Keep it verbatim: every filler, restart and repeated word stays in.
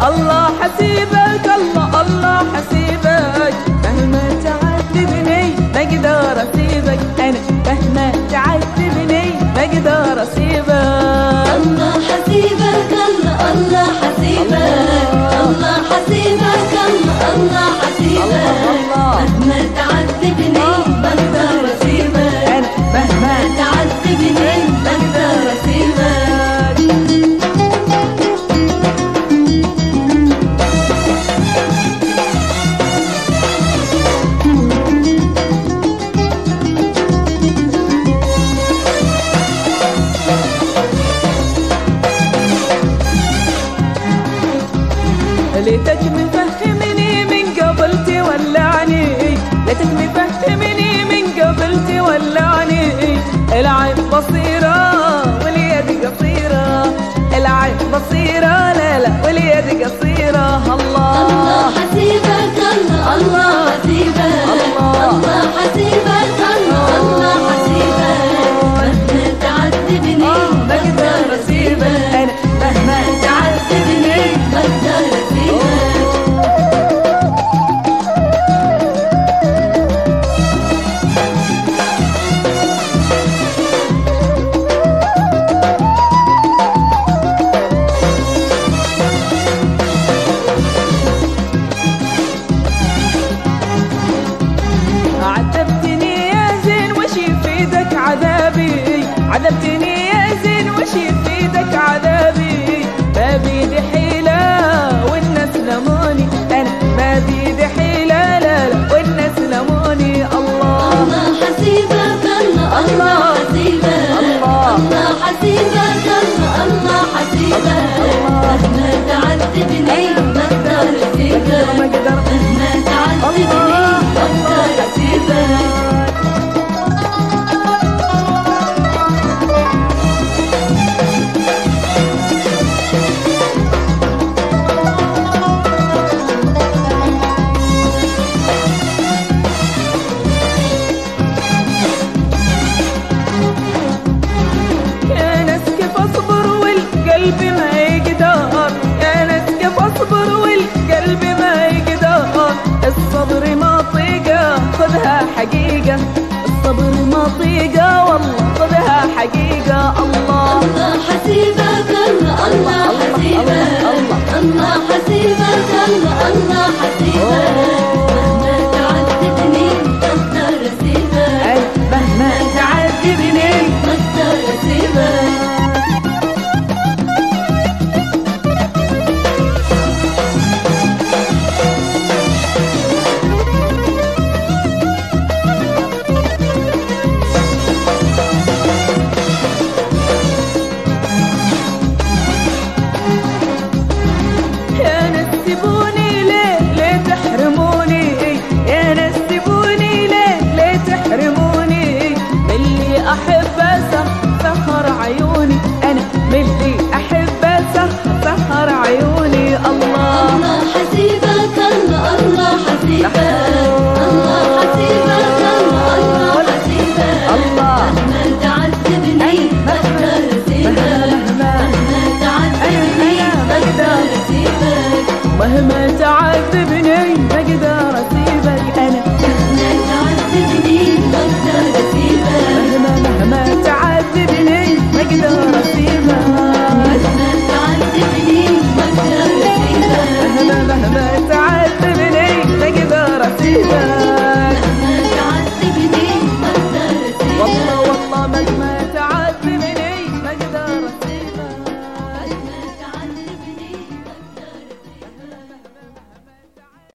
الله حسيبك الله الله حسيبك مهما تعذبني ما اقدر اسيبك انا مهما تعذبني ما اقدر اسيبك الله حسيبك الله الله حسيبك الله حسيبك الله الله حسيبك مهما تعذبني ما اقدر اسيبك انا مهما تعذبني ما اقدر اسيبك ليتك مفهمني من قبل تولعني ليتك مفهمني من قبل تولعني العين بصيرة واليد قصيرة العين بصيرة لا لا واليد قصيرة الله الله حسيبك الله الله حسيبك الله حسيبك الله الله حسيبك مهما تعذبني ما اقدر اسيبك انا مهما تعذبني ما اقدر اسيبك عذبتني يا زين وش يفيدك عذابي عذبتني يا زين وش يفيدك عذابي ما بيدي حيلة والناس لموني أنا ما بيدي حيلة لا لا والناس لموني الله الله حسيبك الله الله حسيبك الله حسيبك الله الله حسيبك مهما تعذبني ما اقدر اسيبك مهما تعذبني ما اقدر اسيبك يا ناس كيف اصبر والقلب ما يقدر يا ناس كيف اصبر والقلب ما يقدر الصبر ما طيقه خذها حقيقة الصبر ما طيقه والله خذها حقيقة الله الله حسيبك الله الله حسيبك الله حسيبك الله الله حسيبك مهما تعذبني ما اقدر اسيبك مهما تعذبني ما اقدر اسيبك يا ناس سيبوني ليه ليه تحرموني يا ناس سيبوني ليه ليه تحرموني من اللي احب سهر عيوني انا من اللي احب سهر عيوني الله الله حسيبك الله الله حسيبك الله حسيبك الله الله حسيبك الله مهما تعذبني ما اقدر اسيبك مهما تعذبني ما اقدر اسيبك مهما